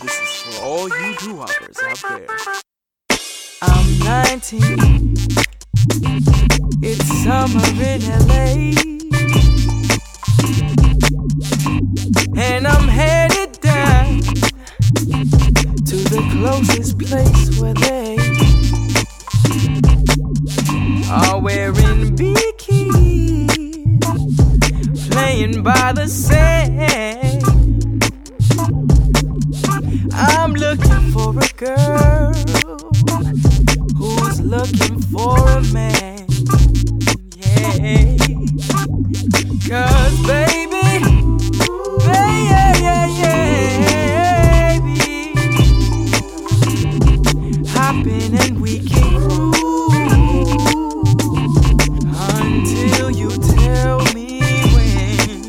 This is for all you doo-woppers out there. I'm 19. It's summer in LA, and I'm headed down to the closest place where they are wearing bikinis, playing by the sand. I'm looking for a girl who's looking for a man, yeah. 'Cause baby, hopping and we can cruise until you tell me when,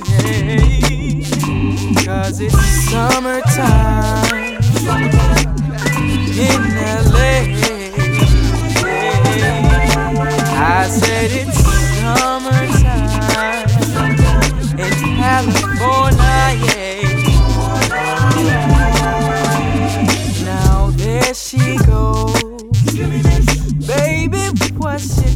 yeah. 'Cause it's summertime in LA. I said it's summertime in California, yeah. Now there she goes, baby, what's it?